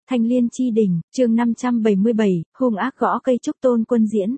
Thanh Liên Chi Đỉnh, chương 577, hung ác gõ cây trúc Tôn Quân diễn.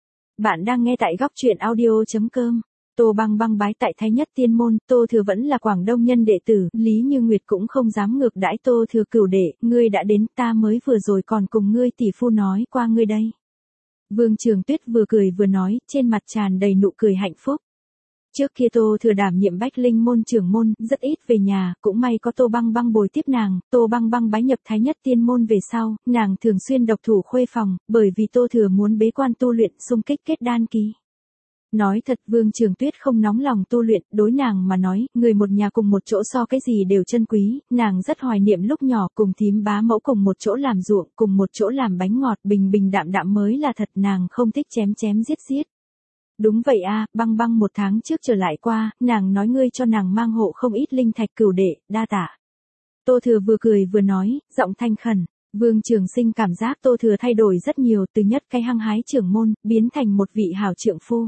Bạn đang nghe tại góc truyện audio.com. Tô Băng Băng bái tại Thái Nhất Tiên Môn, Tô Thừa vẫn là Quảng Đông nhân đệ tử, Lý Như Nguyệt cũng không dám ngược đãi Tô Thừa cửu đệ, ngươi đã đến, ta mới vừa rồi còn cùng ngươi tỷ phu nói qua ngươi đây. Vương Trường Tuyết vừa cười vừa nói, trên mặt tràn đầy nụ cười hạnh phúc. Trước kia Tô Thừa đảm nhiệm Bách Linh môn trưởng môn, rất ít về nhà, cũng may có Tô Băng Băng bồi tiếp nàng, Tô Băng Băng bái nhập Thái Nhất Tiên môn về sau, nàng thường xuyên độc thủ khuê phòng, bởi vì Tô Thừa muốn bế quan tu luyện, xung kích kết đan kỳ. Nói thật, Vương Trường Tuyết không nóng lòng tu luyện, đối nàng mà nói, người một nhà cùng một chỗ so cái gì đều chân quý, nàng rất hoài niệm lúc nhỏ cùng thím bá mẫu cùng một chỗ làm ruộng, cùng một chỗ làm bánh ngọt, bình bình đạm đạm mới là thật, nàng không thích chém chém giết giết. Đúng vậy a, Băng Băng một tháng trước trở lại qua, nàng nói ngươi cho nàng mang hộ không ít linh thạch cửu đệ, đa tạ. Tô Thừa vừa cười vừa nói, giọng thanh khẩn. Vương Trường Sinh cảm giác Tô Thừa thay đổi rất nhiều, từ nhất cái hăng hái trưởng môn, biến thành một vị hảo trượng phu.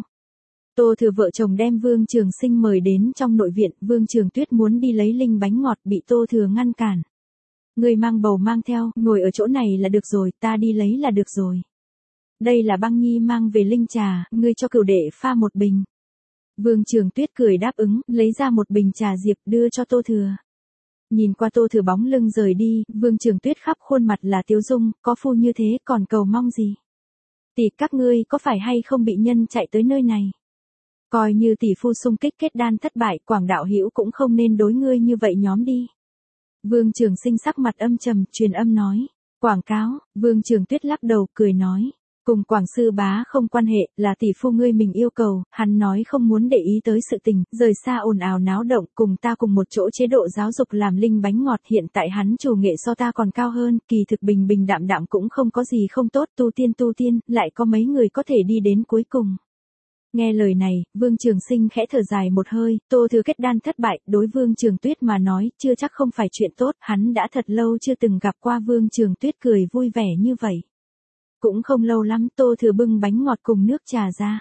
Tô Thừa vợ chồng đem Vương Trường Sinh mời đến trong nội viện, Vương Trường Tuyết muốn đi lấy linh bánh ngọt bị Tô Thừa ngăn cản. Ngươi mang bầu mang theo, ngồi ở chỗ này là được rồi, ta đi lấy là được rồi. Đây là Băng Nhi mang về linh trà, ngươi cho cửu đệ pha một bình. Vương Trường Tuyết cười đáp ứng, lấy ra một bình trà diệp đưa cho Tô Thừa. Nhìn qua Tô Thừa bóng lưng rời đi, Vương Trường Tuyết khắp khuôn mặt là tiếu dung, có phu như thế còn cầu mong gì. Tỷ các ngươi có phải hay không bị nhân chạy tới nơi này? Coi như tỷ phu xung kích kết đan thất bại, Quảng đạo hữu cũng không nên đối ngươi như vậy nhóm đi. Vương Trường Sinh sắc mặt âm trầm, truyền âm nói. Quảng cáo, Vương Trường Tuyết lắc đầu, cười nói. Cùng Quảng sư bá không quan hệ, là tỷ phu ngươi mình yêu cầu, hắn nói không muốn để ý tới sự tình, rời xa ồn ào náo động, cùng ta cùng một chỗ chế độ giáo dục làm linh bánh ngọt, hiện tại hắn chủ nghệ so ta còn cao hơn, kỳ thực bình bình đạm đạm cũng không có gì không tốt, tu tiên, lại có mấy người có thể đi đến cuối cùng. Nghe lời này, Vương Trường Sinh khẽ thở dài một hơi, Tô Thừa kết đan thất bại, đối Vương Trường Tuyết mà nói, chưa chắc không phải chuyện tốt, hắn đã thật lâu chưa từng gặp qua Vương Trường Tuyết cười vui vẻ như vậy. Cũng không lâu lắm, Tô Thừa bưng bánh ngọt cùng nước trà ra.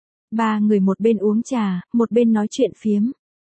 Ba người một bên uống trà, một bên nói chuyện phiếm.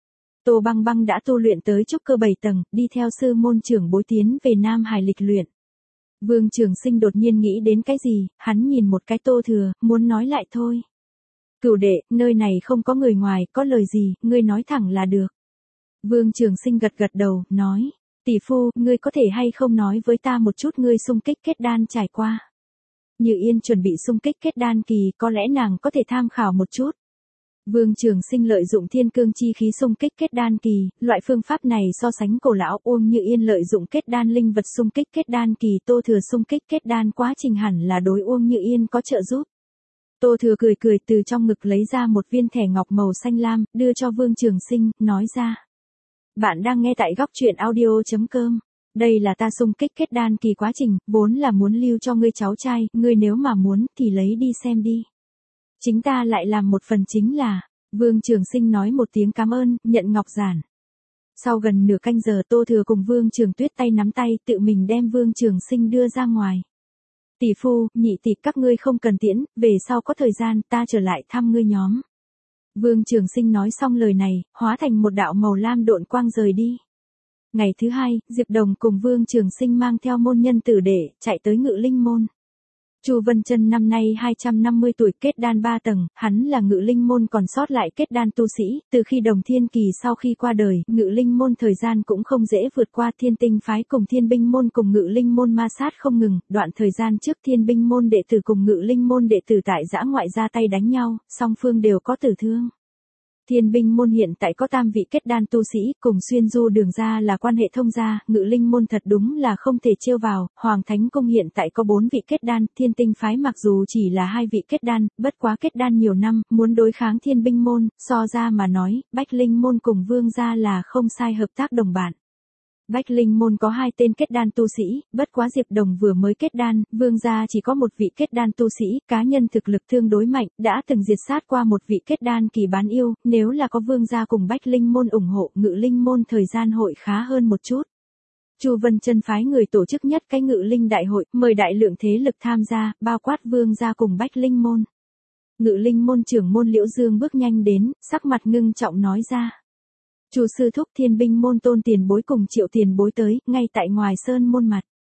Tô Băng Băng đã tu luyện tới trúc cơ 7 tầng, đi theo sư môn trưởng bối tiến về Nam Hải lịch luyện. Vương Trường Sinh đột nhiên nghĩ đến cái gì, hắn nhìn một cái Tô Thừa, muốn nói lại thôi. Cửu đệ, nơi này không có người ngoài, có lời gì, ngươi nói thẳng là được. Vương Trường Sinh gật gật đầu, nói. Tỷ phu, ngươi có thể hay không nói với ta một chút ngươi xung kích kết đan trải qua. Như Yên chuẩn bị xung kích kết đan kỳ, có lẽ nàng có thể tham khảo một chút. Vương Trường Sinh lợi dụng thiên cương chi khí xung kích kết đan kỳ, loại phương pháp này so sánh cổ lão. Uông Như Yên lợi dụng kết đan linh vật xung kích kết đan kỳ, Tô Thừa xung kích kết đan quá trình hẳn là đối Uông Như Yên có trợ giúp. Tô Thừa cười cười từ trong ngực lấy ra một viên thẻ ngọc màu xanh lam, đưa cho Vương Trường Sinh, nói ra. Bạn đang nghe tại góc truyện audio.com. Đây là ta xung kích kết đan kỳ quá trình, vốn là muốn lưu cho ngươi cháu trai, ngươi nếu mà muốn thì lấy đi xem đi. Chính ta lại làm một phần chính là, Vương Trường Sinh nói một tiếng cảm ơn, nhận ngọc giản. Sau gần nửa canh giờ Tô Thừa cùng Vương Trường Tuyết tay nắm tay tự mình đem Vương Trường Sinh đưa ra ngoài. Tỷ phu, nhị tỷ các ngươi không cần tiễn, về sau có thời gian ta trở lại thăm ngươi nhóm. Vương Trường Sinh nói xong lời này, hóa thành một đạo màu lam độn quang rời đi. Ngày thứ hai, Diệp Đồng cùng Vương Trường Sinh mang theo môn nhân tử đệ, chạy tới Ngự Linh môn. Chu Vân Chân năm nay 250 tuổi kết đan 3 tầng, hắn là Ngự Linh môn còn sót lại kết đan tu sĩ, từ khi Đồng Thiên Kỳ sau khi qua đời, Ngự Linh môn thời gian cũng không dễ vượt qua. Thiên Tinh phái cùng Thiên Binh môn cùng Ngự Linh môn ma sát không ngừng, đoạn thời gian trước Thiên Binh môn đệ tử cùng Ngự Linh môn đệ tử tại dã ngoại ra tay đánh nhau, song phương đều có tử thương. Thiên Binh môn hiện tại có tam vị kết đan tu sĩ, cùng xuyên du đường ra là quan hệ thông gia, Ngự Linh môn thật đúng là không thể trêu vào. Hoàng Thánh cung hiện tại có 4 vị kết đan, Thiên Tinh phái mặc dù chỉ là 2 vị kết đan, bất quá kết đan nhiều năm, muốn đối kháng Thiên Binh môn, so ra mà nói, Bách Linh môn cùng Vương gia là không sai hợp tác đồng bạn. Bách Linh môn có 2 tên kết đan tu sĩ, bất quá Diệp Đồng vừa mới kết đan, Vương gia chỉ có một vị kết đan tu sĩ, cá nhân thực lực tương đối mạnh, đã từng diệt sát qua một vị kết đan kỳ bán yêu, nếu là có Vương gia cùng Bách Linh môn ủng hộ, Ngự Linh môn thời gian hội khá hơn một chút. Chu Vân Chân phái người tổ chức nhất cái Ngự Linh đại hội, mời đại lượng thế lực tham gia, bao quát Vương gia cùng Bách Linh môn. Ngự Linh môn trưởng môn Liễu Dương bước nhanh đến, sắc mặt ngưng trọng nói ra. Chu sư thúc Thiên Binh môn Tôn tiền bối cùng Triệu tiền bối tới, ngay tại ngoài sơn môn mặt.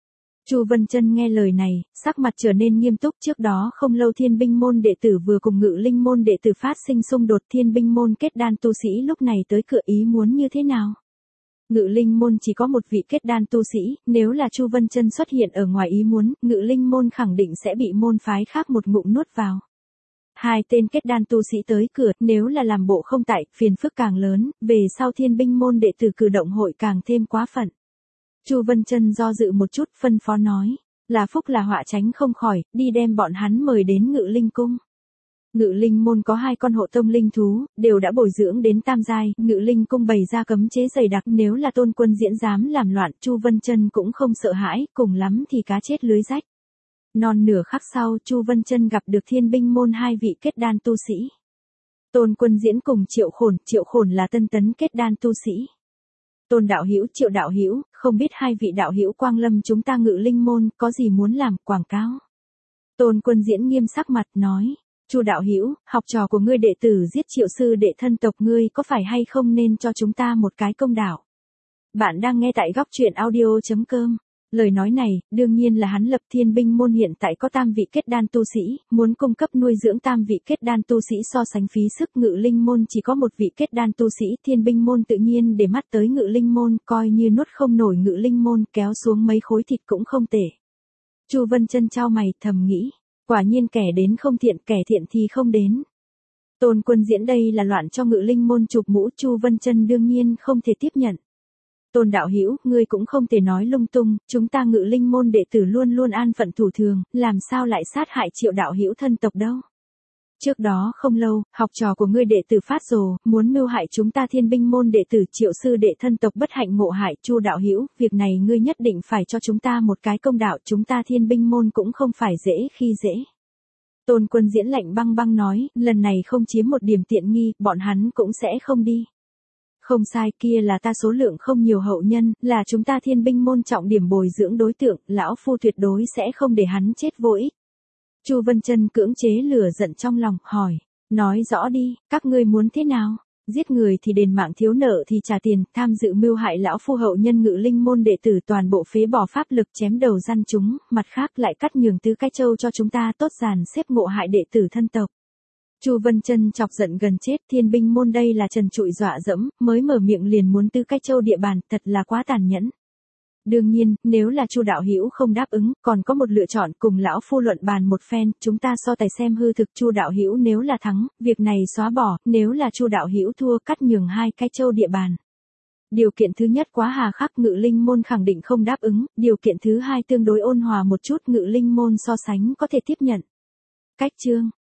Chu Vân Chân nghe lời này, sắc mặt trở nên nghiêm túc. Trước đó không lâu Thiên Binh môn đệ tử vừa cùng Ngự Linh môn đệ tử phát sinh xung đột, Thiên Binh môn kết đan tu sĩ lúc này tới cửa ý muốn như thế nào? Ngự Linh môn chỉ có một vị kết đan tu sĩ, nếu là Chu Vân Chân xuất hiện ở ngoài ý muốn, Ngự Linh môn khẳng định sẽ bị môn phái khác một ngụm nuốt vào. Hai tên kết đan tu sĩ tới cửa, nếu là làm bộ không tại, phiền phức càng lớn, về sau Thiên Binh môn đệ tử cử động hội càng thêm quá phận. Chu Vân Chân do dự một chút, phân phó nói, là phúc là họa tránh không khỏi, đi đem bọn hắn mời đến Ngự Linh cung. Ngự Linh môn có 2 con hộ tông linh thú, đều đã bồi dưỡng đến tam giai, Ngự Linh cung bày ra cấm chế dày đặc, nếu là Tôn Quân Diễn dám làm loạn, Chu Vân Chân cũng không sợ hãi, cùng lắm thì cá chết lưới rách. Non nửa khắc sau, Chu Vân Chân gặp được Thiên Binh môn 2 vị kết đan tu sĩ. Tôn Quân Diễn cùng Triệu Khổn là tân tấn kết đan tu sĩ. Tôn đạo hữu, Triệu đạo hữu, không biết 2 vị đạo hữu quang lâm chúng ta Ngự Linh môn, có gì muốn làm, quảng cáo. Tôn Quân Diễn nghiêm sắc mặt nói, Chu đạo hữu, học trò của ngươi đệ tử giết Triệu sư đệ thân tộc ngươi, có phải hay không nên cho chúng ta một cái công đạo? Bạn đang nghe tại góc truyện audio.com. Lời nói này, đương nhiên là hắn lập. Thiên Binh môn hiện tại có tam vị kết đan tu sĩ, muốn cung cấp nuôi dưỡng tam vị kết đan tu sĩ so sánh phí sức. Ngự Linh môn chỉ có một vị kết đan tu sĩ, Thiên Binh môn tự nhiên để mắt tới Ngự Linh môn, coi như nuốt không nổi Ngự Linh môn, kéo xuống mấy khối thịt cũng không tệ. Chu Vân Chân chau mày, thầm nghĩ, quả nhiên kẻ đến không thiện, kẻ thiện thì không đến. Tôn Quân Diễn đây là loạn cho Ngự Linh môn chụp mũ, Chu Vân Chân đương nhiên không thể tiếp nhận. Tôn đạo hữu, ngươi cũng không thể nói lung tung, chúng ta Ngự Linh môn đệ tử luôn luôn an phận thủ thường, làm sao lại sát hại Triệu đạo hữu thân tộc đâu? Trước đó không lâu, học trò của ngươi đệ tử phát rồ, muốn mưu hại chúng ta Thiên Binh môn đệ tử Triệu sư đệ thân tộc bất hạnh ngộ hại. Chu đạo hữu, việc này ngươi nhất định phải cho chúng ta một cái công đạo, chúng ta Thiên Binh môn cũng không phải dễ khi dễ. Tôn Quân Diễn lạnh băng băng nói, lần này không chiếm một điểm tiện nghi, bọn hắn cũng sẽ không đi. Không sai, kia là ta số lượng không nhiều hậu nhân, là chúng ta Thiên Binh môn trọng điểm bồi dưỡng đối tượng, lão phu tuyệt đối sẽ không để hắn chết vô ích. Chu Vân Chân cưỡng chế lửa giận trong lòng, hỏi, nói rõ đi, các ngươi muốn thế nào? Giết người thì đền mạng, thiếu nợ thì trả tiền, tham dự mưu hại lão phu hậu nhân Ngự Linh môn đệ tử toàn bộ phế bỏ pháp lực chém đầu gian chúng, mặt khác lại cắt nhường tứ cái châu cho chúng ta, tốt dàn xếp ngộ hại đệ tử thân tộc. Chu Vân Chân chọc giận gần chết, Thiên Binh môn đây là trần trụi dọa dẫm, mới mở miệng liền muốn tứ cái châu địa bàn, thật là quá tàn nhẫn. Đương nhiên, nếu là Chu đạo hữu không đáp ứng, còn có một lựa chọn, cùng lão phu luận bàn một phen, chúng ta so tài xem hư thực. Chu đạo hữu nếu là thắng, việc này xóa bỏ, nếu là Chu đạo hữu thua, cắt nhường 2 cái châu địa bàn. Điều kiện thứ nhất quá hà khắc, Ngự Linh môn khẳng định không đáp ứng, điều kiện thứ hai tương đối ôn hòa một chút, Ngự Linh môn so sánh có thể tiếp nhận. Cách chương